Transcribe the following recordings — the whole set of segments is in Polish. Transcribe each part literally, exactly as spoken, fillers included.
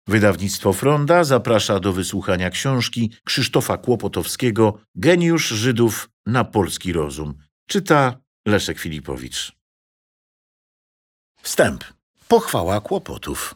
Wydawnictwo Fronda zaprasza do wysłuchania książki Krzysztofa Kłopotowskiego „Geniusz Żydów na polski rozum”. Czyta Leszek Filipowicz. Wstęp. Pochwała kłopotów.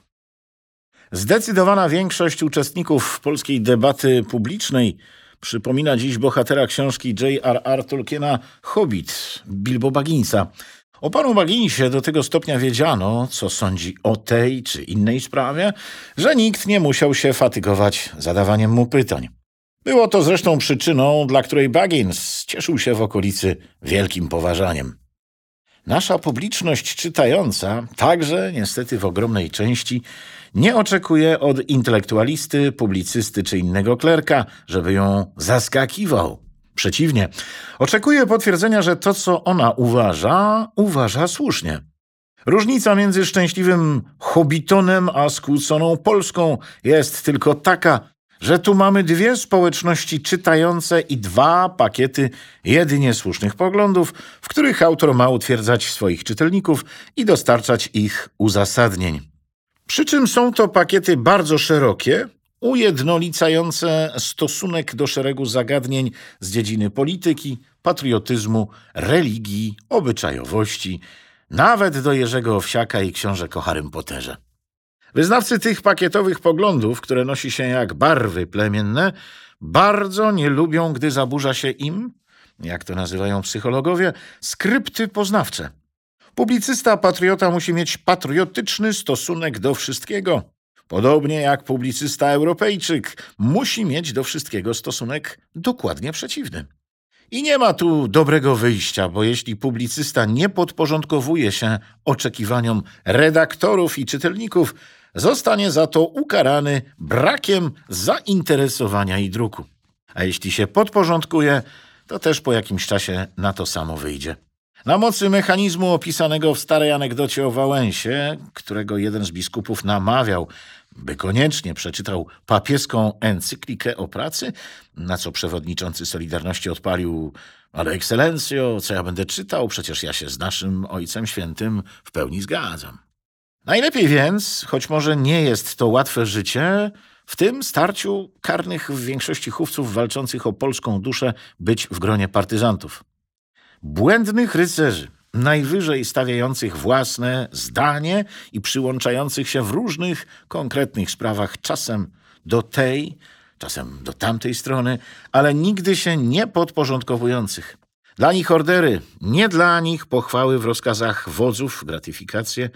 Zdecydowana większość uczestników polskiej debaty publicznej przypomina dziś bohatera książki J R R Tolkiena Hobbit, Bilbo Bagginsa. O panu Bagginsie do tego stopnia wiedziano, co sądzi o tej czy innej sprawie, że nikt nie musiał się fatygować zadawaniem mu pytań. Było to zresztą przyczyną, dla której Baggins cieszył się w okolicy wielkim poważaniem. Nasza publiczność czytająca, także niestety w ogromnej części, nie oczekuje od intelektualisty, publicysty czy innego klerka, żeby ją zaskakiwał. Przeciwnie, oczekuje potwierdzenia, że to, co ona uważa, uważa słusznie. Różnica między szczęśliwym Hobbitonem a skłóconą Polską jest tylko taka, że tu mamy dwie społeczności czytające i dwa pakiety jedynie słusznych poglądów, w których autor ma utwierdzać swoich czytelników i dostarczać ich uzasadnień. Przy czym są to pakiety bardzo szerokie, ujednolicające stosunek do szeregu zagadnień z dziedziny polityki, patriotyzmu, religii, obyczajowości, nawet do Jerzego Owsiaka i książek o Harrym Potterze. Wyznawcy tych pakietowych poglądów, które nosi się jak barwy plemienne, bardzo nie lubią, gdy zaburza się im, jak to nazywają psychologowie, skrypty poznawcze. Publicysta patriota musi mieć patriotyczny stosunek do wszystkiego. Podobnie jak publicysta Europejczyk musi mieć do wszystkiego stosunek dokładnie przeciwny. I nie ma tu dobrego wyjścia, bo jeśli publicysta nie podporządkowuje się oczekiwaniom redaktorów i czytelników, zostanie za to ukarany brakiem zainteresowania i druku. A jeśli się podporządkuje, to też po jakimś czasie na to samo wyjdzie. Na mocy mechanizmu opisanego w starej anegdocie o Wałęsie, którego jeden z biskupów namawiał, by koniecznie przeczytał papieską encyklikę o pracy, na co przewodniczący Solidarności odpalił: ale ekscelencjo, co ja będę czytał? Przecież ja się z naszym Ojcem Świętym w pełni zgadzam. Najlepiej więc, choć może nie jest to łatwe życie, w tym starciu karnych w większości chówców walczących o polską duszę być w gronie partyzantów. Błędnych rycerzy, najwyżej stawiających własne zdanie i przyłączających się w różnych konkretnych sprawach czasem do tej, czasem do tamtej strony, ale nigdy się nie podporządkowujących. Dla nich ordery, nie dla nich pochwały w rozkazach wodzów, gratyfikacje,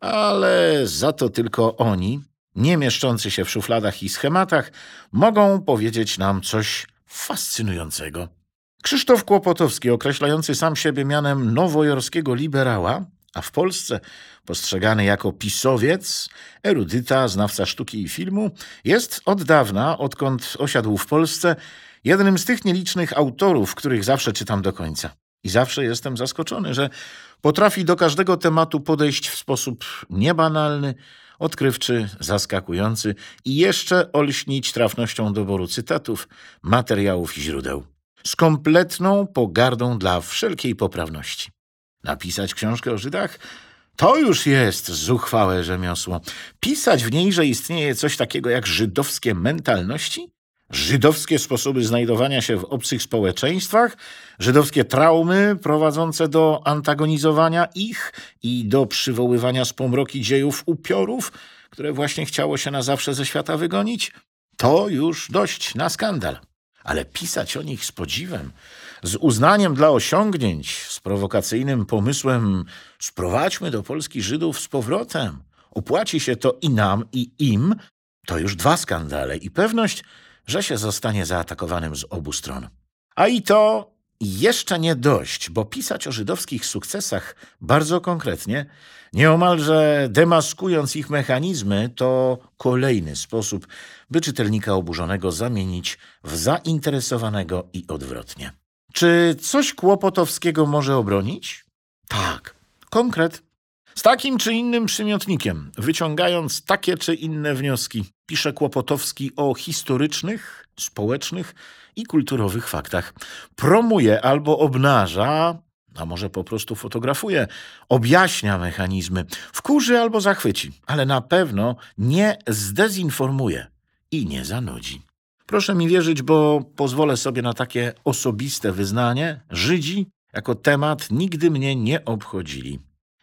ale za to tylko oni, nie mieszczący się w szufladach i schematach, mogą powiedzieć nam coś fascynującego. Krzysztof Kłopotowski, określający sam siebie mianem nowojorskiego liberała, a w Polsce postrzegany jako pisowiec, erudyta, znawca sztuki i filmu, jest od dawna, odkąd osiadł w Polsce, jednym z tych nielicznych autorów, których zawsze czytam do końca. I zawsze jestem zaskoczony, że potrafi do każdego tematu podejść w sposób niebanalny, odkrywczy, zaskakujący i jeszcze olśnić trafnością doboru cytatów, materiałów i źródeł. Z kompletną pogardą dla wszelkiej poprawności. Napisać książkę o Żydach? To już jest zuchwałe rzemiosło. Pisać w niej, że istnieje coś takiego jak żydowskie mentalności? Żydowskie sposoby znajdowania się w obcych społeczeństwach? Żydowskie traumy prowadzące do antagonizowania ich i do przywoływania z pomroki dziejów upiorów, które właśnie chciało się na zawsze ze świata wygonić? To już dość na skandal. Ale pisać o nich z podziwem, z uznaniem dla osiągnięć, z prowokacyjnym pomysłem sprowadźmy do Polski Żydów z powrotem, opłaci się to i nam, i im, to już dwa skandale i pewność, że się zostanie zaatakowanym z obu stron. A i to jeszcze nie dość, bo pisać o żydowskich sukcesach bardzo konkretnie, nieomalże demaskując ich mechanizmy, to kolejny sposób, by czytelnika oburzonego zamienić w zainteresowanego i odwrotnie. Czy coś Kłopotowskiego może obronić? Tak, konkret. Z takim czy innym przymiotnikiem, wyciągając takie czy inne wnioski, pisze Kłopotowski o historycznych, społecznych i kulturowych faktach. Promuje albo obnaża, a może po prostu fotografuje, objaśnia mechanizmy, wkurzy albo zachwyci, ale na pewno nie zdezinformuje i nie zanudzi. Proszę mi wierzyć, bo pozwolę sobie na takie osobiste wyznanie. Żydzi jako temat nigdy mnie nie obchodzili.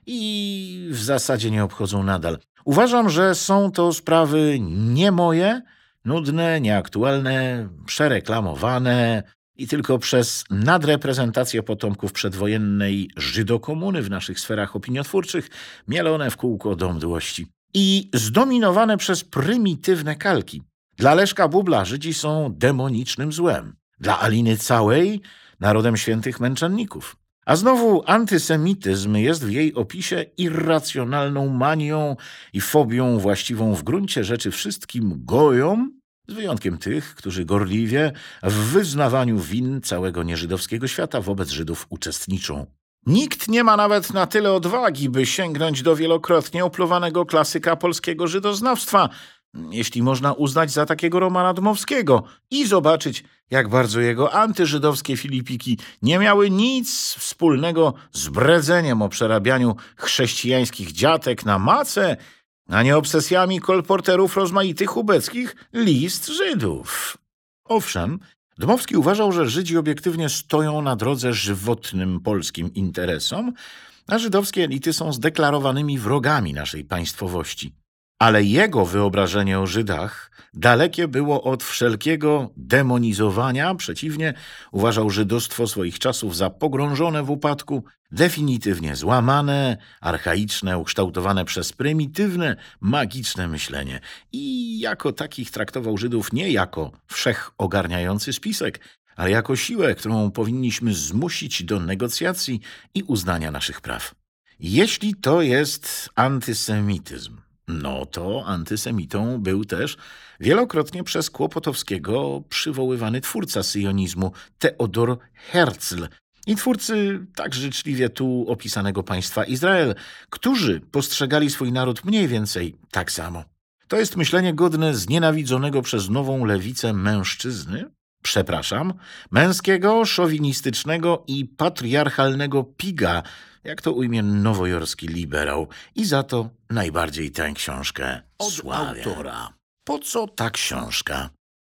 I w zasadzie nie obchodzą nadal. Uważam, że są to sprawy nie moje, nudne, nieaktualne, przereklamowane i tylko przez nadreprezentację potomków przedwojennej żydokomuny w naszych sferach opiniotwórczych mielone w kółko do mdłości. I zdominowane przez prymitywne kalki. Dla Leszka Bubla Żydzi są demonicznym złem. Dla Aliny Całej narodem świętych męczenników. A znowu antysemityzm jest w jej opisie irracjonalną manią i fobią właściwą w gruncie rzeczy wszystkim gojom, z wyjątkiem tych, którzy gorliwie w wyznawaniu win całego nieżydowskiego świata wobec Żydów uczestniczą. Nikt nie ma nawet na tyle odwagi, by sięgnąć do wielokrotnie opluwanego klasyka polskiego żydoznawstwa, jeśli można uznać za takiego Romana Dmowskiego, i zobaczyć, jak bardzo jego antyżydowskie filipiki nie miały nic wspólnego z bredzeniem o przerabianiu chrześcijańskich dziatek na macę, a nie obsesjami kolporterów rozmaitych ubeckich list Żydów. Owszem, Dmowski uważał, że Żydzi obiektywnie stoją na drodze żywotnym polskim interesom, a żydowskie elity są zdeklarowanymi wrogami naszej państwowości. Ale jego wyobrażenie o Żydach dalekie było od wszelkiego demonizowania, przeciwnie, uważał żydostwo swoich czasów za pogrążone w upadku, definitywnie złamane, archaiczne, ukształtowane przez prymitywne, magiczne myślenie. I jako takich traktował Żydów nie jako wszechogarniający spisek, ale jako siłę, którą powinniśmy zmusić do negocjacji i uznania naszych praw. Jeśli to jest antysemityzm, no to antysemitą był też wielokrotnie przez Kłopotowskiego przywoływany twórca syjonizmu Teodor Herzl i twórcy tak życzliwie tu opisanego państwa Izrael, którzy postrzegali swój naród mniej więcej tak samo. To jest myślenie godne znienawidzonego przez nową lewicę mężczyzny, przepraszam, męskiego, szowinistycznego i patriarchalnego piga, jak to ujmie nowojorski liberał, i za to najbardziej tę książkę od sławię. Autora. Po co ta książka?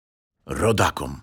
Rodakom.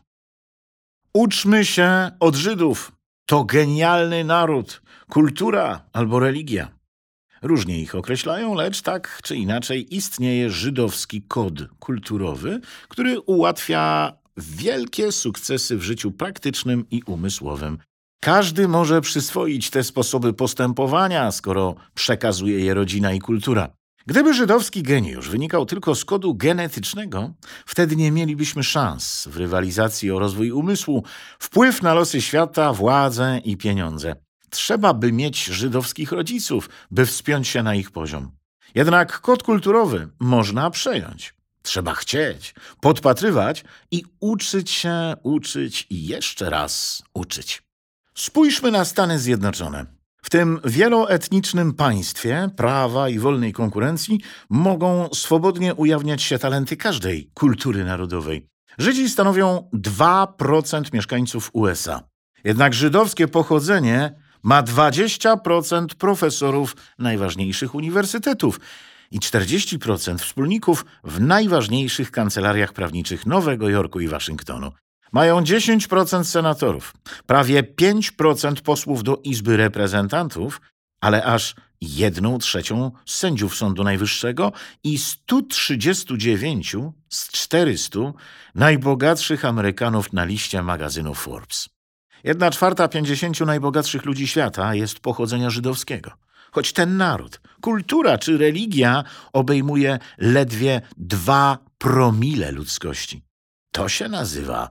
Uczmy się od Żydów. To genialny naród, kultura albo religia. Różnie ich określają, lecz tak czy inaczej istnieje żydowski kod kulturowy, który ułatwia wielkie sukcesy w życiu praktycznym i umysłowym. Każdy może przyswoić te sposoby postępowania, skoro przekazuje je rodzina i kultura. Gdyby żydowski geniusz wynikał tylko z kodu genetycznego, wtedy nie mielibyśmy szans w rywalizacji o rozwój umysłu, wpływ na losy świata, władzę i pieniądze. Trzeba by mieć żydowskich rodziców, by wspiąć się na ich poziom. Jednak kod kulturowy można przejąć. Trzeba chcieć, podpatrywać i uczyć się, uczyć i jeszcze raz uczyć. Spójrzmy na Stany Zjednoczone. W tym wieloetnicznym państwie prawa i wolnej konkurencji mogą swobodnie ujawniać się talenty każdej kultury narodowej. Żydzi stanowią dwa procent mieszkańców U S A. Jednak żydowskie pochodzenie ma dwadzieścia procent profesorów najważniejszych uniwersytetów i czterdzieści procent wspólników w najważniejszych kancelariach prawniczych Nowego Jorku i Waszyngtonu. Mają dziesięć procent senatorów, prawie pięć procent posłów do Izby Reprezentantów, ale aż jedną trzecią sędziów Sądu Najwyższego i sto trzydzieści dziewięć z czterystu najbogatszych Amerykanów na liście magazynu Forbes. Jedna czwarta pięćdziesięciu najbogatszych ludzi świata jest pochodzenia żydowskiego. Choć ten naród, kultura czy religia obejmuje ledwie dwa promile ludzkości. To się nazywa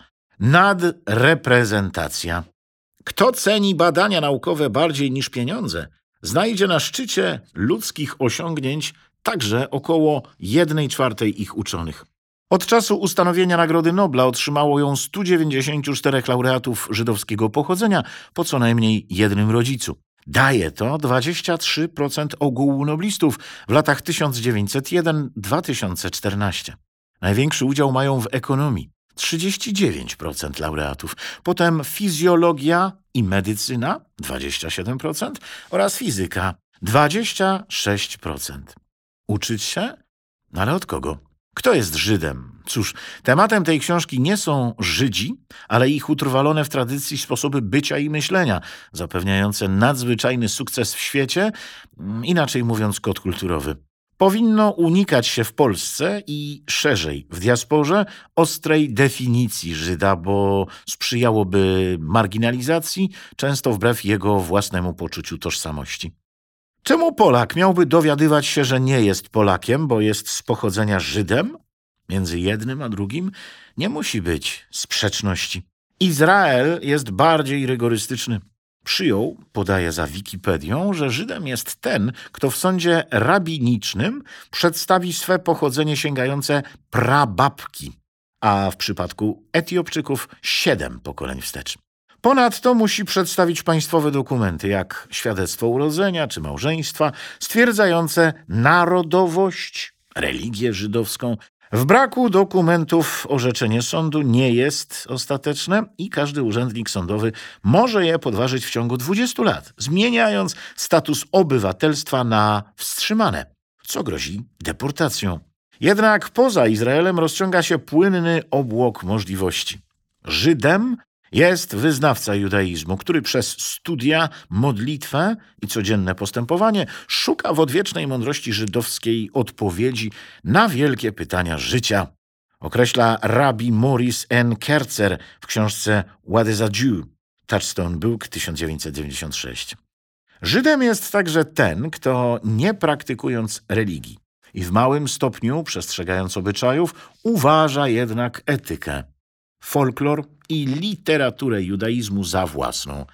nadreprezentacja. Kto ceni badania naukowe bardziej niż pieniądze, znajdzie na szczycie ludzkich osiągnięć także około jednej czwartej ich uczonych. Od czasu ustanowienia Nagrody Nobla otrzymało ją stu dziewięćdziesięciu czterech laureatów żydowskiego pochodzenia po co najmniej jednym rodzicu. Daje to dwadzieścia trzy procent ogółu noblistów w latach tysiąc dziewięćset jeden do dwa tysiące czternastego. Największy udział mają w ekonomii. trzydzieści dziewięć procent laureatów. Potem fizjologia i medycyna dwadzieścia siedem procent oraz fizyka dwadzieścia sześć procent. Uczyć się? Ale od kogo? Kto jest Żydem? Cóż, tematem tej książki nie są Żydzi, ale ich utrwalone w tradycji sposoby bycia i myślenia, zapewniające nadzwyczajny sukces w świecie, inaczej mówiąc kod kulturowy. Powinno unikać się w Polsce i szerzej w diasporze ostrej definicji Żyda, bo sprzyjałoby marginalizacji, często wbrew jego własnemu poczuciu tożsamości. Czemu Polak miałby dowiadywać się, że nie jest Polakiem, bo jest z pochodzenia Żydem? Między jednym a drugim nie musi być sprzeczności. Izrael jest bardziej rygorystyczny. Przyjął, podaje za Wikipedią, że Żydem jest ten, kto w sądzie rabinicznym przedstawi swe pochodzenie sięgające prababki, a w przypadku Etiopczyków siedem pokoleń wstecz. Ponadto musi przedstawić państwowe dokumenty, jak świadectwo urodzenia czy małżeństwa, stwierdzające narodowość, religię żydowską. W braku dokumentów orzeczenie sądu nie jest ostateczne i każdy urzędnik sądowy może je podważyć w ciągu dwudziestu lat, zmieniając status obywatelstwa na wstrzymane, co grozi deportacją. Jednak poza Izraelem rozciąga się płynny obłok możliwości. Żydem jest wyznawca judaizmu, który przez studia, modlitwę i codzienne postępowanie szuka w odwiecznej mądrości żydowskiej odpowiedzi na wielkie pytania życia. Określa rabbi Maurice N. Kerzer w książce What is a Jew? Touchstone Book tysiąc dziewięćset dziewięćdziesiąt sześć. Żydem jest także ten, kto nie praktykując religii i w małym stopniu przestrzegając obyczajów, uważa jednak etykę, folklor i literaturę judaizmu za własną.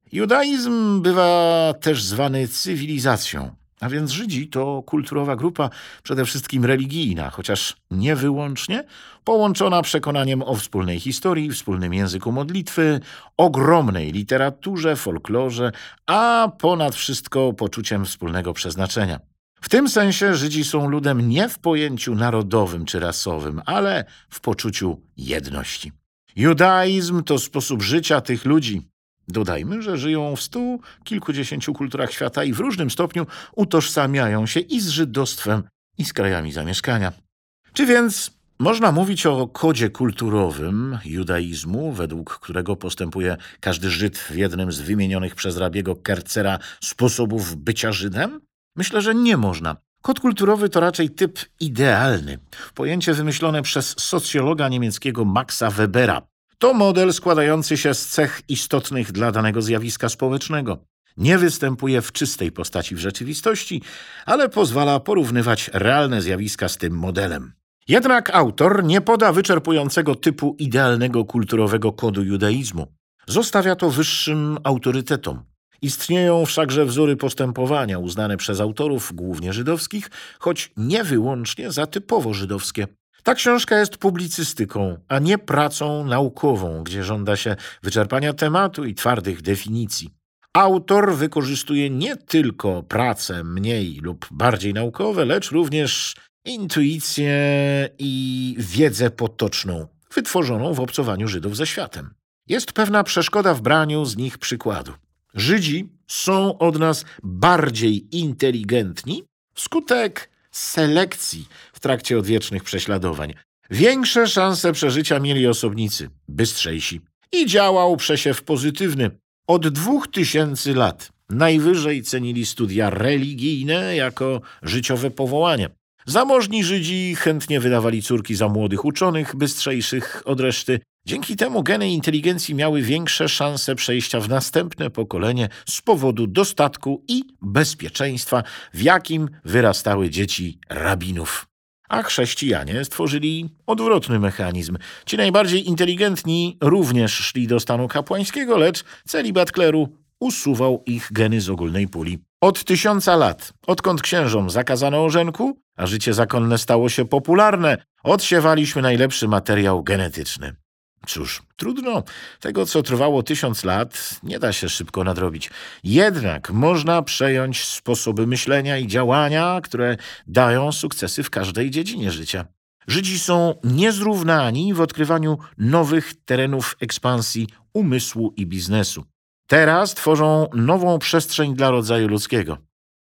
Judaizm bywa też zwany cywilizacją, a więc Żydzi to kulturowa grupa przede wszystkim religijna, chociaż nie wyłącznie, połączona przekonaniem o wspólnej historii, wspólnym języku modlitwy, ogromnej literaturze, folklorze, a ponad wszystko poczuciem wspólnego przeznaczenia. W tym sensie Żydzi są ludem nie w pojęciu narodowym czy rasowym, ale w poczuciu jedności. Judaizm to sposób życia tych ludzi. Dodajmy, że żyją w stu kilkudziesięciu kulturach świata i w różnym stopniu utożsamiają się i z żydostwem, i z krajami zamieszkania. Czy więc można mówić o kodzie kulturowym judaizmu, według którego postępuje każdy Żyd w jednym z wymienionych przez rabiego Kerzera sposobów bycia Żydem? Myślę, że nie można. Kod kulturowy to raczej typ idealny, pojęcie wymyślone przez socjologa niemieckiego Maxa Webera. To model składający się z cech istotnych dla danego zjawiska społecznego. Nie występuje w czystej postaci w rzeczywistości, ale pozwala porównywać realne zjawiska z tym modelem. Jednak autor nie poda wyczerpującego typu idealnego kulturowego kodu judaizmu. Zostawia to wyższym autorytetom. Istnieją wszakże wzory postępowania uznane przez autorów, głównie żydowskich, choć nie wyłącznie za typowo żydowskie. Ta książka jest publicystyką, a nie pracą naukową, gdzie żąda się wyczerpania tematu i twardych definicji. Autor wykorzystuje nie tylko prace mniej lub bardziej naukowe, lecz również intuicję i wiedzę potoczną, wytworzoną w obcowaniu Żydów ze światem. Jest pewna przeszkoda w braniu z nich przykładu. Żydzi są od nas bardziej inteligentni wskutek selekcji w trakcie odwiecznych prześladowań. Większe szanse przeżycia mieli osobnicy, bystrzejsi. I działał przesiew pozytywny. Od dwóch tysięcy lat najwyżej cenili studia religijne jako życiowe powołanie. Zamożni Żydzi chętnie wydawali córki za młodych uczonych, bystrzejszych od reszty. Dzięki temu geny inteligencji miały większe szanse przejścia w następne pokolenie z powodu dostatku i bezpieczeństwa, w jakim wyrastały dzieci rabinów. A chrześcijanie stworzyli odwrotny mechanizm. Ci najbardziej inteligentni również szli do stanu kapłańskiego, lecz celibat kleru usuwał ich geny z ogólnej puli. Od tysiąca lat, odkąd księżom zakazano orzenku, a życie zakonne stało się popularne, odsiewaliśmy najlepszy materiał genetyczny. Cóż, trudno. Tego, co trwało tysiąc lat, nie da się szybko nadrobić. Jednak można przejąć sposoby myślenia i działania, które dają sukcesy w każdej dziedzinie życia. Żydzi są niezrównani w odkrywaniu nowych terenów ekspansji umysłu i biznesu. Teraz tworzą nową przestrzeń dla rodzaju ludzkiego.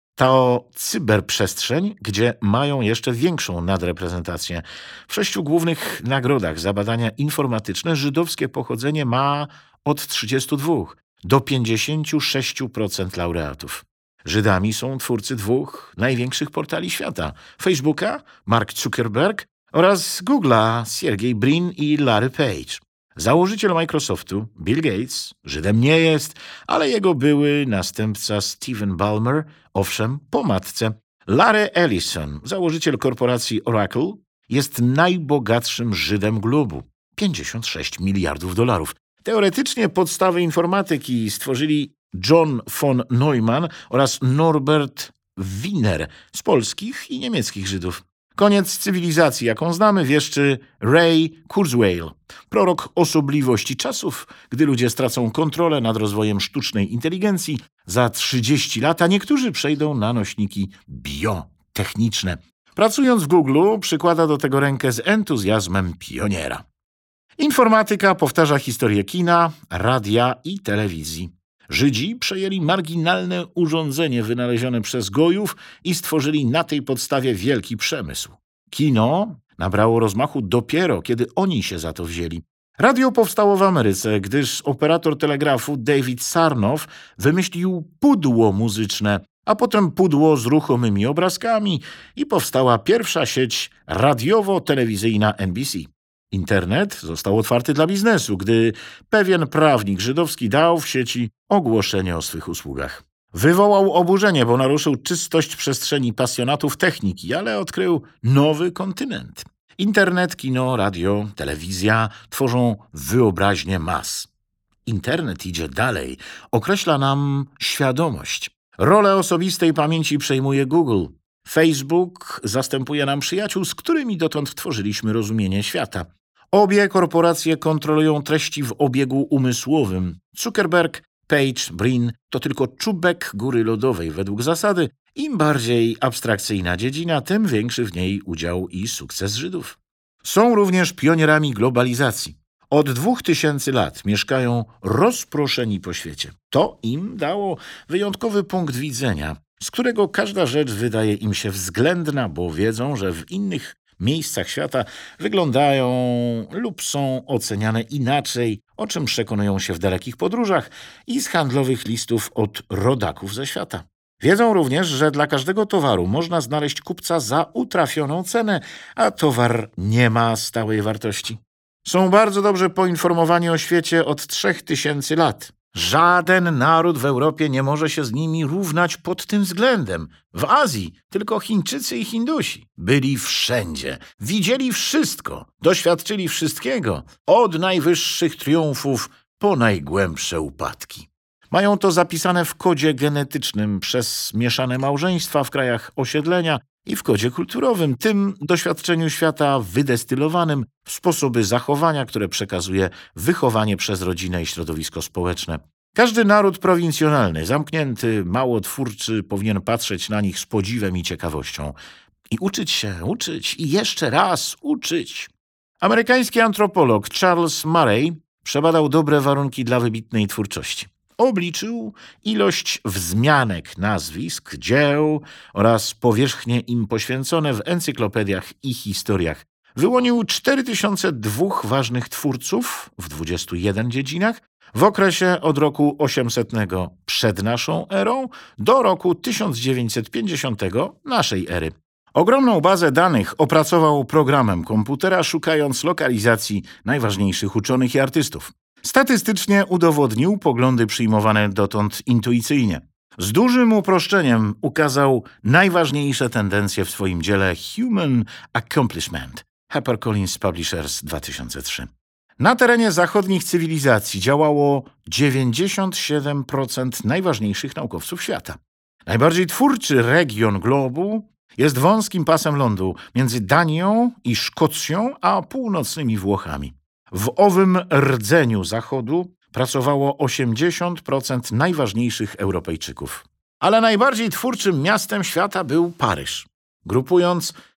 To cyberprzestrzeń, gdzie mają jeszcze większą nadreprezentację. W sześciu głównych nagrodach za badania informatyczne żydowskie pochodzenie ma od trzydziestu dwóch do pięćdziesięciu sześciu procent laureatów. Żydami są twórcy dwóch największych portali świata: Facebooka, Mark Zuckerberg, oraz Google'a, Sergey Brin i Larry Page. Założyciel Microsoftu, Bill Gates, Żydem nie jest, ale jego były następca Steven Ballmer, owszem, po matce. Larry Ellison, założyciel korporacji Oracle, jest najbogatszym Żydem globu. pięćdziesiąt sześć miliardów dolarów. Teoretycznie podstawy informatyki stworzyli John von Neumann oraz Norbert Wiener z polskich i niemieckich Żydów. Koniec cywilizacji, jaką znamy, wieszczy Ray Kurzweil, prorok osobliwości czasów, gdy ludzie stracą kontrolę nad rozwojem sztucznej inteligencji. Za trzydzieści lat, a niektórzy przejdą na nośniki biotechniczne. Pracując w Google, przykłada do tego rękę z entuzjazmem pioniera. Informatyka powtarza historię kina, radia i telewizji. Żydzi przejęli marginalne urządzenie wynalezione przez Gojów i stworzyli na tej podstawie wielki przemysł. Kino nabrało rozmachu dopiero, kiedy oni się za to wzięli. Radio powstało w Ameryce, gdyż operator telegrafu David Sarnoff wymyślił pudło muzyczne, a potem pudło z ruchomymi obrazkami i powstała pierwsza sieć radiowo-telewizyjna N B C. Internet został otwarty dla biznesu, gdy pewien prawnik żydowski dał w sieci ogłoszenie o swych usługach. Wywołał oburzenie, bo naruszył czystość przestrzeni pasjonatów techniki, ale odkrył nowy kontynent. Internet, kino, radio, telewizja tworzą wyobraźnię mas. Internet idzie dalej, określa nam świadomość. Rolę osobistej pamięci przejmuje Google. Facebook zastępuje nam przyjaciół, z którymi dotąd tworzyliśmy rozumienie świata. Obie korporacje kontrolują treści w obiegu umysłowym. Zuckerberg, Page, Brin to tylko czubek góry lodowej według zasady. Im bardziej abstrakcyjna dziedzina, tym większy w niej udział i sukces Żydów. Są również pionierami globalizacji. Od dwóch tysięcy lat mieszkają rozproszeni po świecie. To im dało wyjątkowy punkt widzenia, z którego każda rzecz wydaje im się względna, bo wiedzą, że w innych miejscach świata wyglądają lub są oceniane inaczej, o czym przekonują się w dalekich podróżach i z handlowych listów od rodaków ze świata. Wiedzą również, że dla każdego towaru można znaleźć kupca za utrafioną cenę, a towar nie ma stałej wartości. Są bardzo dobrze poinformowani o świecie od trzech tysięcy lat. Żaden naród w Europie nie może się z nimi równać pod tym względem. W Azji tylko Chińczycy i Hindusi byli wszędzie, widzieli wszystko, doświadczyli wszystkiego, od najwyższych triumfów po najgłębsze upadki. Mają to zapisane w kodzie genetycznym przez mieszane małżeństwa w krajach osiedlenia i w kodzie kulturowym, tym doświadczeniu świata wydestylowanym w sposoby zachowania, które przekazuje wychowanie przez rodzinę i środowisko społeczne. Każdy naród prowincjonalny, zamknięty, mało twórczy powinien patrzeć na nich z podziwem i ciekawością. I uczyć się, uczyć i jeszcze raz uczyć. Amerykański antropolog Charles Murray przebadał dobre warunki dla wybitnej twórczości. Obliczył ilość wzmianek nazwisk, dzieł oraz powierzchnie im poświęcone w encyklopediach i historiach. Wyłonił cztery tysiące dwóch ważnych twórców w dwudziestu jeden dziedzinach w okresie od roku osiemsetnego przed naszą erą do roku tysiąc dziewięćset pięćdziesiątego naszej ery. Ogromną bazę danych opracował programem komputera, szukając lokalizacji najważniejszych uczonych i artystów. Statystycznie udowodnił poglądy przyjmowane dotąd intuicyjnie. Z dużym uproszczeniem ukazał najważniejsze tendencje w swoim dziele Human Accomplishment. HarperCollins Publishers dwa tysiące trzy. Na terenie zachodnich cywilizacji działało dziewięćdziesiąt siedem procent najważniejszych naukowców świata. Najbardziej twórczy region globu jest wąskim pasem lądu między Danią i Szkocją, a północnymi Włochami. W owym rdzeniu zachodu pracowało osiemdziesiąt procent najważniejszych Europejczyków. Ale najbardziej twórczym miastem świata był Paryż. Grupując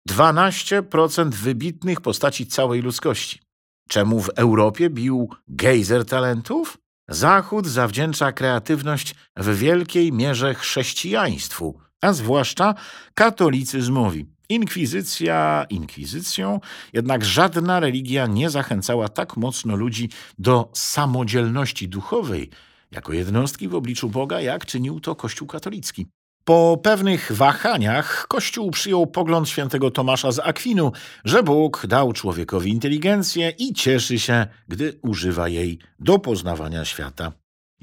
dwanaście procent wybitnych postaci całej ludzkości. Czemu w Europie bił gejzer talentów? Zachód zawdzięcza kreatywność w wielkiej mierze chrześcijaństwu, a zwłaszcza katolicyzmowi. Inkwizycja inkwizycją, jednak żadna religia nie zachęcała tak mocno ludzi do samodzielności duchowej jako jednostki w obliczu Boga, jak czynił to Kościół katolicki. Po pewnych wahaniach Kościół przyjął pogląd świętego Tomasza z Akwinu, że Bóg dał człowiekowi inteligencję i cieszy się, gdy używa jej do poznawania świata.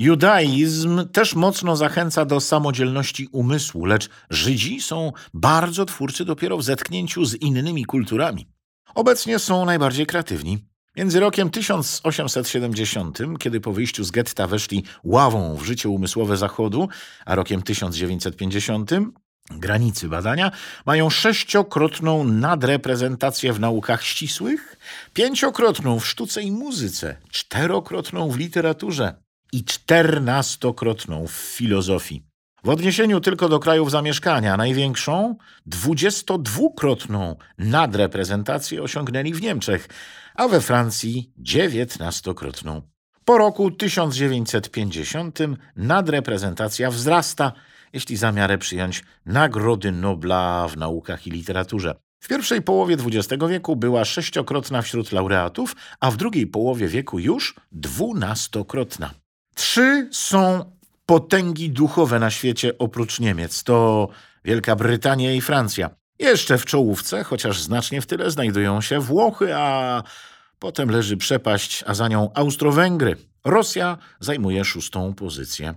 Judaizm też mocno zachęca do samodzielności umysłu, lecz Żydzi są bardzo twórczy dopiero w zetknięciu z innymi kulturami. Obecnie są najbardziej kreatywni. Między rokiem tysiąc osiemset siedemdziesiątym, kiedy po wyjściu z getta weszli ławą w życie umysłowe Zachodu, a rokiem tysiąc dziewięćset pięćdziesiątym, granicy badania mają sześciokrotną nadreprezentację w naukach ścisłych, pięciokrotną w sztuce i muzyce, czterokrotną w literaturze i czternastokrotną w filozofii. W odniesieniu tylko do krajów zamieszkania największą, dwudziestodwukrotną nadreprezentację osiągnęli w Niemczech, a we Francji dziewiętnastokrotną. Po roku tysiąc dziewięćset pięćdziesiątym nadreprezentacja wzrasta, jeśli za miarę przyjąć Nagrody Nobla w naukach i literaturze. W pierwszej połowie dwudziestego wieku była sześciokrotna wśród laureatów, a w drugiej połowie wieku już dwunastokrotna. Trzy są potęgi duchowe na świecie oprócz Niemiec. To Wielka Brytania i Francja. Jeszcze w czołówce, chociaż znacznie w tyle, znajdują się Włochy, a potem leży przepaść, a za nią Austro-Węgry. Rosja zajmuje szóstą pozycję.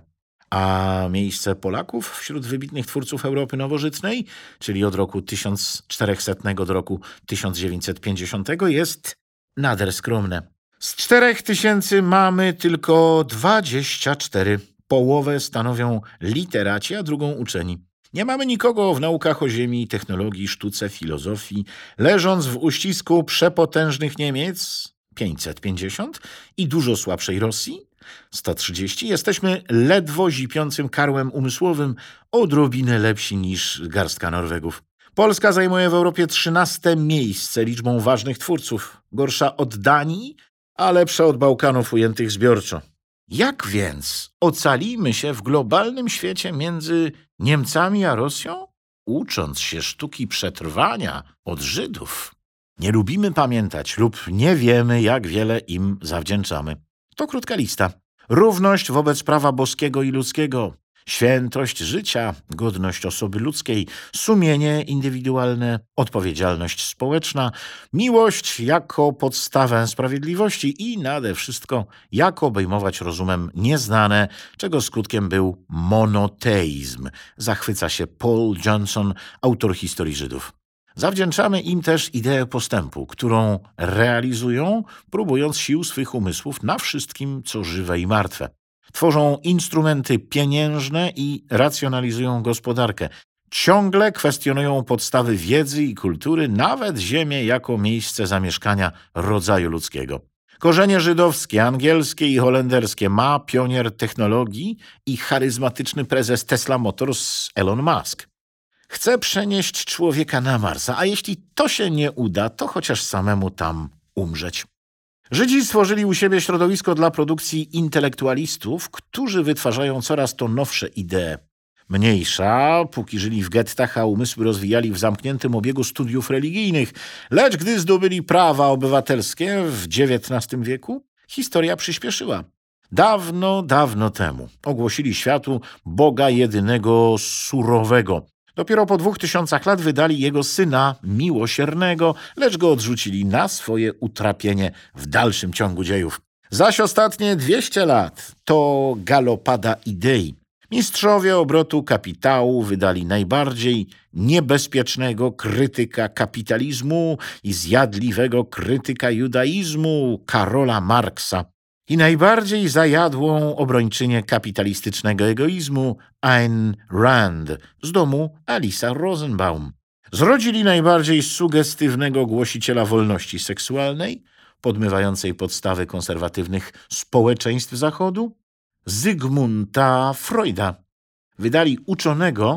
A miejsce Polaków wśród wybitnych twórców Europy nowożytnej, czyli od roku tysiąc czterysta do roku tysiąc dziewięćset pięćdziesiątego, jest nader skromne. Z czterech tysięcy mamy tylko dwadzieścia cztery. Połowę stanowią literaci, a drugą uczeni. Nie mamy nikogo w naukach o ziemi, technologii, sztuce, filozofii. Leżąc w uścisku przepotężnych Niemiec, pięćset pięćdziesiąt, i dużo słabszej Rosji, sto trzydzieści, jesteśmy ledwo zipiącym karłem umysłowym, odrobinę lepsi niż garstka Norwegów. Polska zajmuje w Europie trzynaste miejsce liczbą ważnych twórców. Gorsza od Danii, a lepsza od Bałkanów ujętych zbiorczo. Jak więc ocalimy się w globalnym świecie między Niemcami a Rosją? Ucząc się sztuki przetrwania od Żydów. Nie lubimy pamiętać lub nie wiemy, jak wiele im zawdzięczamy. To krótka lista. Równość wobec prawa boskiego i ludzkiego, świętość życia, godność osoby ludzkiej, sumienie indywidualne, odpowiedzialność społeczna, miłość jako podstawę sprawiedliwości i nade wszystko jak obejmować rozumem nieznane, czego skutkiem był monoteizm. Zachwyca się Paul Johnson, autor historii Żydów. Zawdzięczamy im też ideę postępu, którą realizują, próbując sił swych umysłów na wszystkim, co żywe i martwe. Tworzą instrumenty pieniężne i racjonalizują gospodarkę. Ciągle kwestionują podstawy wiedzy i kultury, nawet ziemię jako miejsce zamieszkania rodzaju ludzkiego. Korzenie żydowskie, angielskie i holenderskie ma pionier technologii i charyzmatyczny prezes Tesla Motors Elon Musk. Chce przenieść człowieka na Marsa, a jeśli to się nie uda, to chociaż samemu tam umrzeć. Żydzi stworzyli u siebie środowisko dla produkcji intelektualistów, którzy wytwarzają coraz to nowsze idee. Mniejsza, póki żyli w gettach, a umysły rozwijali w zamkniętym obiegu studiów religijnych, lecz gdy zdobyli prawa obywatelskie w dziewiętnastym wieku, historia przyspieszyła. Dawno, dawno temu ogłosili światu Boga jedynego surowego. Dopiero po dwóch tysiącach lat wydali jego syna miłosiernego, lecz go odrzucili na swoje utrapienie w dalszym ciągu dziejów. Zaś ostatnie dwieście lat to galopada idei. Mistrzowie obrotu kapitału wydali najbardziej niebezpiecznego krytyka kapitalizmu i zjadliwego krytyka judaizmu, Karola Marksa, i najbardziej zajadłą obrończynię kapitalistycznego egoizmu, Ayn Rand, z domu Alisa Rosenbaum. Zrodzili najbardziej sugestywnego głosiciela wolności seksualnej, podmywającej podstawy konserwatywnych społeczeństw Zachodu, Zygmunta Freuda. Wydali uczonego,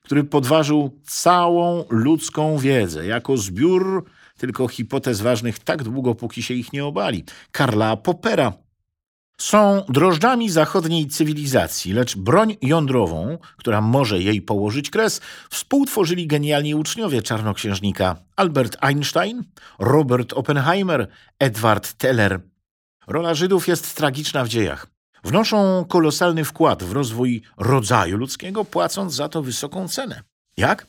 który podważył całą ludzką wiedzę jako zbiór tylko hipotez ważnych tak długo, póki się ich nie obali. Karla Poppera. Są drożdżami zachodniej cywilizacji, lecz broń jądrową, która może jej położyć kres, współtworzyli genialni uczniowie czarnoksiężnika Albert Einstein, Robert Oppenheimer, Edward Teller. Rola Żydów jest tragiczna w dziejach. Wnoszą kolosalny wkład w rozwój rodzaju ludzkiego, płacąc za to wysoką cenę. Jak?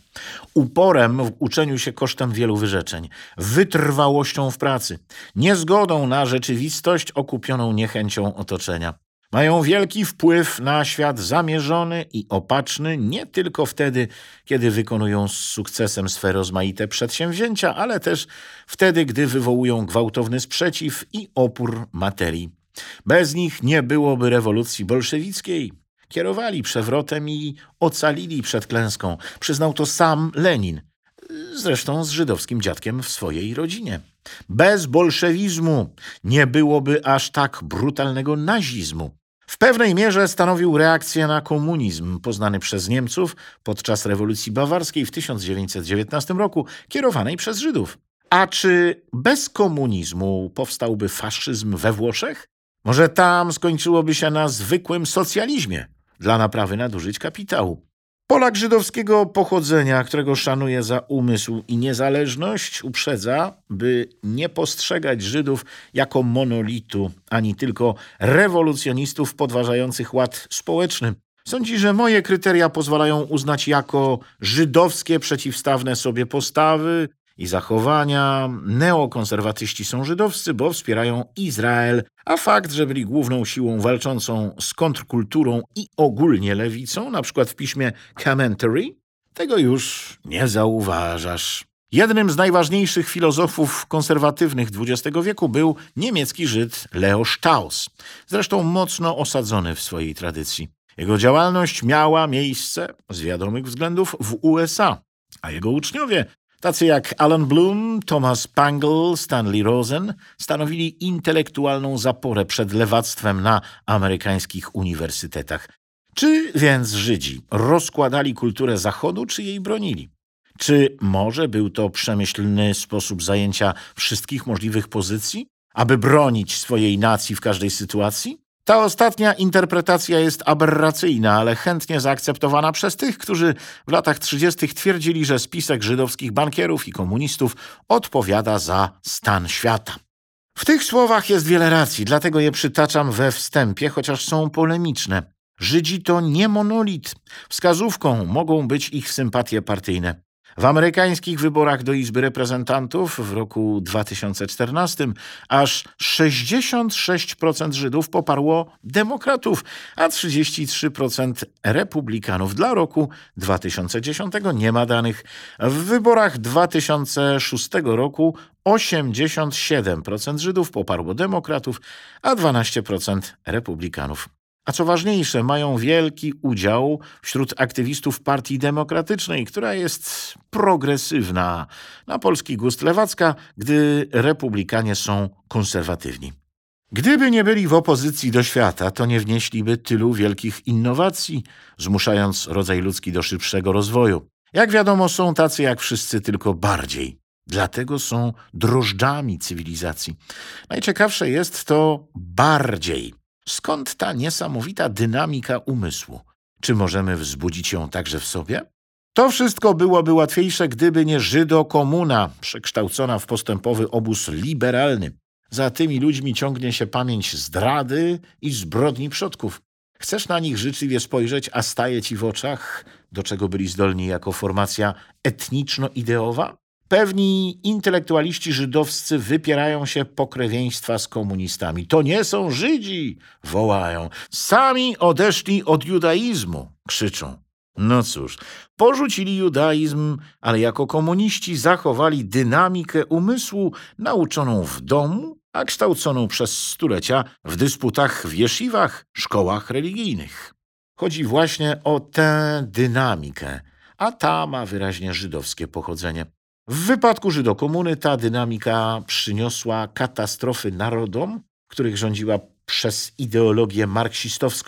Uporem w uczeniu się kosztem wielu wyrzeczeń, wytrwałością w pracy, niezgodą na rzeczywistość okupioną niechęcią otoczenia. Mają wielki wpływ na świat zamierzony i opatrzny nie tylko wtedy, kiedy wykonują z sukcesem swe rozmaite przedsięwzięcia, ale też wtedy, gdy wywołują gwałtowny sprzeciw i opór materii. Bez nich nie byłoby rewolucji bolszewickiej. Kierowali przewrotem i ocalili przed klęską. Przyznał to sam Lenin, zresztą z żydowskim dziadkiem w swojej rodzinie. Bez bolszewizmu nie byłoby aż tak brutalnego nazizmu. W pewnej mierze stanowił reakcję na komunizm poznany przez Niemców podczas rewolucji bawarskiej w tysiąc dziewięćset dziewiętnastym roku, kierowanej przez Żydów. A czy bez komunizmu powstałby faszyzm we Włoszech? Może tam skończyłoby się na zwykłym socjalizmie dla naprawy nadużyć kapitału. Polak żydowskiego pochodzenia, którego szanuje za umysł i niezależność, uprzedza, by nie postrzegać Żydów jako monolitu, ani tylko rewolucjonistów podważających ład społeczny. Sądzi, że moje kryteria pozwalają uznać jako żydowskie przeciwstawne sobie postawy i zachowania. Neokonserwatyści są żydowscy, bo wspierają Izrael, a fakt, że byli główną siłą walczącą z kontrkulturą i ogólnie lewicą, na przykład w piśmie Commentary, tego już nie zauważasz. Jednym z najważniejszych filozofów konserwatywnych dwudziestego wieku był niemiecki Żyd Leo Strauss, zresztą mocno osadzony w swojej tradycji. Jego działalność miała miejsce z wiadomych względów w U S A, a jego uczniowie, tacy jak Alan Bloom, Thomas Pangle, Stanley Rosen, stanowili intelektualną zaporę przed lewactwem na amerykańskich uniwersytetach. Czy więc Żydzi rozkładali kulturę Zachodu, czy jej bronili? Czy może był to przemyślny sposób zajęcia wszystkich możliwych pozycji, aby bronić swojej nacji w każdej sytuacji? Ta ostatnia interpretacja jest aberracyjna, ale chętnie zaakceptowana przez tych, którzy w latach trzydziestych twierdzili, że spisek żydowskich bankierów i komunistów odpowiada za stan świata. W tych słowach jest wiele racji, dlatego je przytaczam we wstępie, chociaż są polemiczne. Żydzi to nie monolit. Wskazówką mogą być ich sympatie partyjne. W amerykańskich wyborach do Izby Reprezentantów w roku dwa tysiące czternastym aż sześćdziesiąt sześć procent Żydów poparło demokratów, a trzydzieści trzy procent republikanów. Dla roku dwa tysiące dziesiątego nie ma danych. W wyborach dwa tysiące szóstego roku osiemdziesiąt siedem procent Żydów poparło demokratów, a dwanaście procent republikanów. A co ważniejsze, mają wielki udział wśród aktywistów Partii Demokratycznej, która jest progresywna, na polski gust lewacka, gdy republikanie są konserwatywni. Gdyby nie byli w opozycji do świata, to nie wnieśliby tylu wielkich innowacji, zmuszając rodzaj ludzki do szybszego rozwoju. Jak wiadomo, są tacy jak wszyscy, tylko bardziej. Dlatego są drożdżami cywilizacji. Najciekawsze jest to bardziej. Skąd ta niesamowita dynamika umysłu? Czy możemy wzbudzić ją także w sobie? To wszystko byłoby łatwiejsze, gdyby nie Żydokomuna, przekształcona w postępowy obóz liberalny. Za tymi ludźmi ciągnie się pamięć zdrady i zbrodni przodków. Chcesz na nich życzliwie spojrzeć, a staje ci w oczach, do czego byli zdolni jako formacja etniczno-ideowa? Pewni intelektualiści żydowscy wypierają się pokrewieństwa z komunistami. To nie są Żydzi, wołają. Sami odeszli od judaizmu, krzyczą. No cóż, porzucili judaizm, ale jako komuniści zachowali dynamikę umysłu nauczoną w domu, a kształconą przez stulecia w dysputach w jesziwach, szkołach religijnych. Chodzi właśnie o tę dynamikę, a ta ma wyraźnie żydowskie pochodzenie. W wypadku Żydokomuny ta dynamika przyniosła katastrofy narodom, których rządziła przez ideologię marksistowską.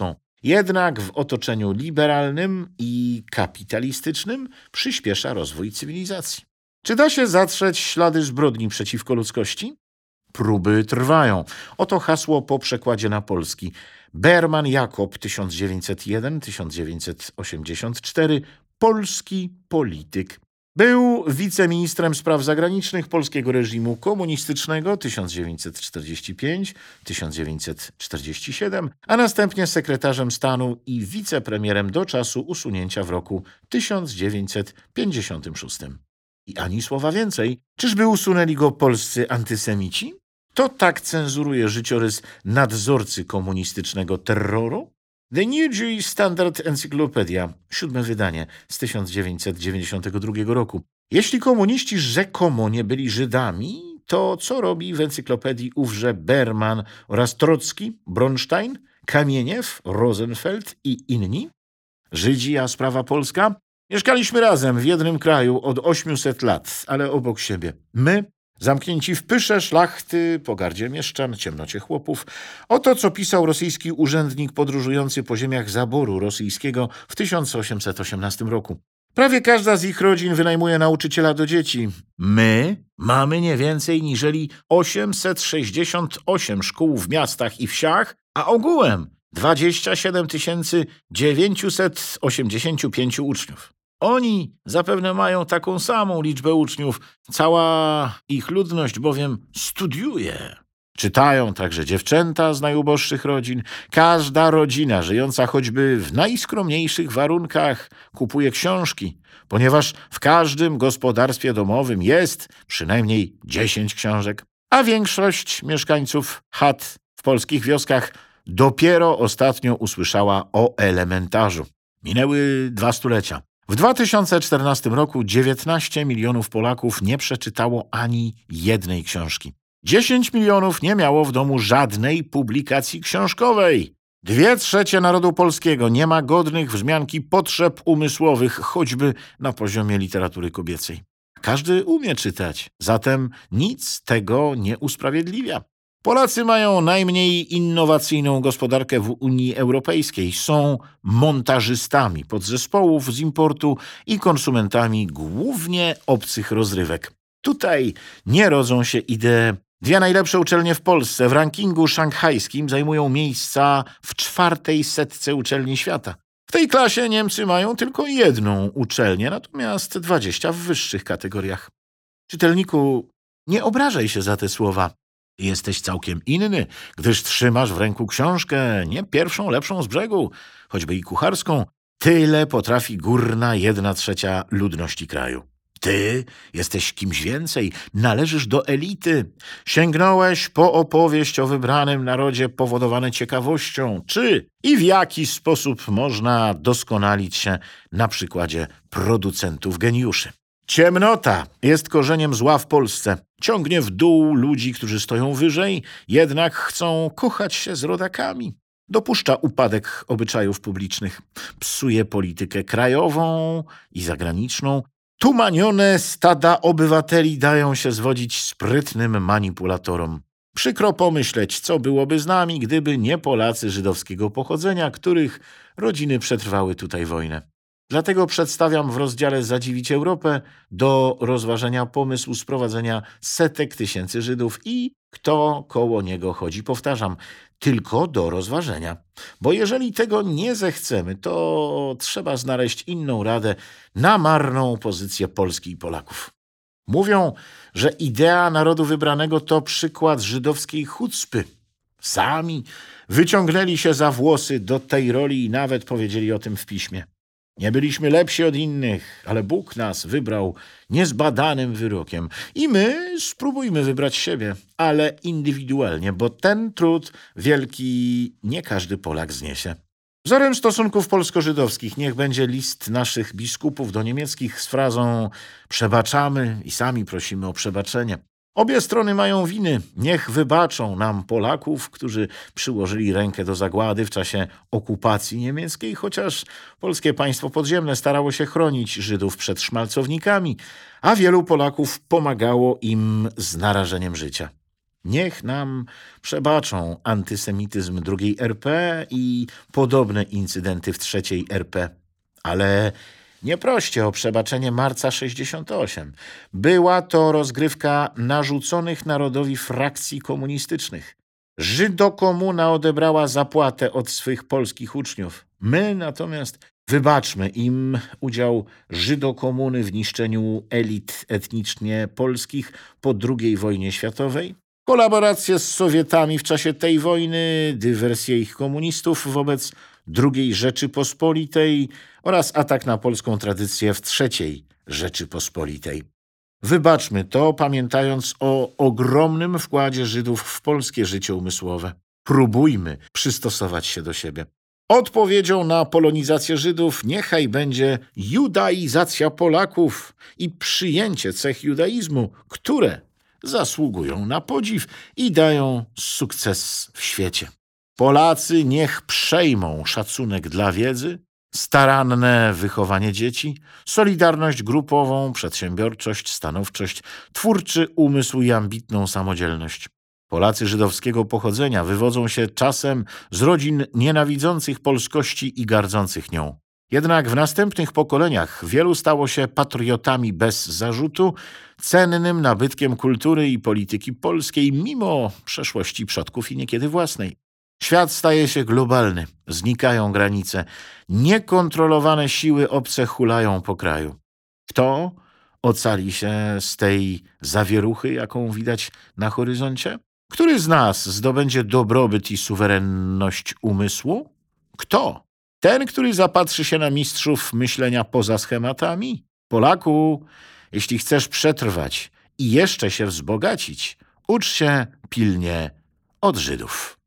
Jednak w otoczeniu liberalnym i kapitalistycznym przyspiesza rozwój cywilizacji. Czy da się zatrzeć ślady zbrodni przeciwko ludzkości? Próby trwają. Oto hasło po przekładzie na polski. Berman Jakob, tysiąc dziewięćset jeden do tysiąc dziewięćset osiemdziesiąt cztery, polski polityk. Był wiceministrem spraw zagranicznych polskiego reżimu komunistycznego tysiąc dziewięćset czterdziesty piąty do tysiąc dziewięćset czterdziestego siódmego, a następnie sekretarzem stanu i wicepremierem do czasu usunięcia w roku tysiąc dziewięćset pięćdziesiątym szóstym. I ani słowa więcej. Czyżby usunęli go polscy antysemici? To tak cenzuruje życiorys nadzorcy komunistycznego terroru? The New Jewish Standard Encyclopedia, siódme wydanie z tysiąc dziewięćset dziewięćdziesiątego drugiego roku. Jeśli komuniści rzekomo nie byli Żydami, to co robi w encyklopedii ówże Berman oraz Trocki, Bronstein, Kamieniew, Rosenfeld i inni? Żydzi, a sprawa polska? Mieszkaliśmy razem w jednym kraju od ośmiuset lat, ale obok siebie. My, zamknięci w pysze szlachty, pogardzie mieszczan, ciemnocie chłopów. Oto co pisał rosyjski urzędnik podróżujący po ziemiach zaboru rosyjskiego w tysiąc osiemset osiemnastym roku. Prawie każda z ich rodzin wynajmuje nauczyciela do dzieci. My mamy nie więcej niżeli osiemset sześćdziesiąt osiem szkół w miastach i wsiach, a ogółem dwadzieścia siedem tysięcy dziewięćset osiemdziesiąt pięć uczniów. Oni zapewne mają taką samą liczbę uczniów, cała ich ludność bowiem studiuje. Czytają także dziewczęta z najuboższych rodzin. Każda rodzina żyjąca choćby w najskromniejszych warunkach kupuje książki, ponieważ w każdym gospodarstwie domowym jest przynajmniej dziesięć książek, a większość mieszkańców chat w polskich wioskach dopiero ostatnio usłyszała o elementarzu. Minęły dwa stulecia. W dwa tysiące czternastym roku dziewiętnaście milionów Polaków nie przeczytało ani jednej książki. dziesięć milionów nie miało w domu żadnej publikacji książkowej. Dwie trzecie narodu polskiego nie ma godnych wzmianki potrzeb umysłowych, choćby na poziomie literatury kobiecej. Każdy umie czytać, zatem nic tego nie usprawiedliwia. Polacy mają najmniej innowacyjną gospodarkę w Unii Europejskiej. Są montażystami podzespołów z importu i konsumentami głównie obcych rozrywek. Tutaj nie rodzą się idee. Dwie najlepsze uczelnie w Polsce w rankingu szanghajskim zajmują miejsca w czwartej setce uczelni świata. W tej klasie Niemcy mają tylko jedną uczelnię, natomiast dwadzieścia w wyższych kategoriach. Czytelniku, nie obrażaj się za te słowa. Jesteś całkiem inny, gdyż trzymasz w ręku książkę, nie pierwszą lepszą z brzegu, choćby i kucharską. Tyle potrafi górna jedna trzecia ludności kraju. Ty jesteś kimś więcej, należysz do elity. Sięgnąłeś po opowieść o wybranym narodzie powodowane ciekawością, czy i w jaki sposób można doskonalić się na przykładzie producentów geniuszy. Ciemnota jest korzeniem zła w Polsce. Ciągnie w dół ludzi, którzy stoją wyżej, jednak chcą kochać się z rodakami. Dopuszcza upadek obyczajów publicznych. Psuje politykę krajową i zagraniczną. Tumanione stada obywateli dają się zwodzić sprytnym manipulatorom. Przykro pomyśleć, co byłoby z nami, gdyby nie Polacy żydowskiego pochodzenia, których rodziny przetrwały tutaj wojnę. Dlatego przedstawiam w rozdziale Zadziwić Europę do rozważenia pomysłu sprowadzenia setek tysięcy Żydów i kto koło niego chodzi. Powtarzam, tylko do rozważenia. Bo jeżeli tego nie zechcemy, to trzeba znaleźć inną radę na marną pozycję Polski i Polaków. Mówią, że idea narodu wybranego to przykład żydowskiej chucpy. Sami wyciągnęli się za włosy do tej roli i nawet powiedzieli o tym w piśmie. Nie byliśmy lepsi od innych, ale Bóg nas wybrał niezbadanym wyrokiem. I my spróbujmy wybrać siebie, ale indywidualnie, bo ten trud wielki nie każdy Polak zniesie. Wzorem stosunków polsko-żydowskich niech będzie list naszych biskupów do niemieckich z frazą „przebaczamy i sami prosimy o przebaczenie”. Obie strony mają winy. Niech wybaczą nam Polaków, którzy przyłożyli rękę do zagłady w czasie okupacji niemieckiej, chociaż polskie państwo podziemne starało się chronić Żydów przed szmalcownikami, a wielu Polaków pomagało im z narażeniem życia. Niech nam przebaczą antysemityzm drugiej R P i podobne incydenty w trzeciej R P. Ale nie proście o przebaczenie Marca sześćdziesiąt osiem. Była to rozgrywka narzuconych narodowi frakcji komunistycznych. Żydokomuna odebrała zapłatę od swych polskich uczniów. My natomiast wybaczmy im udział Żydokomuny w niszczeniu elit etnicznie polskich po drugiej wojnie światowej, kolaborację z Sowietami w czasie tej wojny, dywersję ich komunistów wobec drugiej Rzeczypospolitej oraz atak na polską tradycję w trzeciej Rzeczypospolitej. Wybaczmy to, pamiętając o ogromnym wkładzie Żydów w polskie życie umysłowe. Próbujmy przystosować się do siebie. Odpowiedzią na polonizację Żydów niechaj będzie judaizacja Polaków i przyjęcie cech judaizmu, które zasługują na podziw i dają sukces w świecie. Polacy niech przejmą szacunek dla wiedzy, staranne wychowanie dzieci, solidarność grupową, przedsiębiorczość, stanowczość, twórczy umysł i ambitną samodzielność. Polacy żydowskiego pochodzenia wywodzą się czasem z rodzin nienawidzących polskości i gardzących nią. Jednak w następnych pokoleniach wielu stało się patriotami bez zarzutu, cennym nabytkiem kultury i polityki polskiej, mimo przeszłości przodków i niekiedy własnej. Świat staje się globalny, znikają granice, niekontrolowane siły obce hulają po kraju. Kto ocali się z tej zawieruchy, jaką widać na horyzoncie? Który z nas zdobędzie dobrobyt i suwerenność umysłu? Kto? Ten, który zapatrzy się na mistrzów myślenia poza schematami? Polaku, jeśli chcesz przetrwać i jeszcze się wzbogacić, ucz się pilnie od Żydów.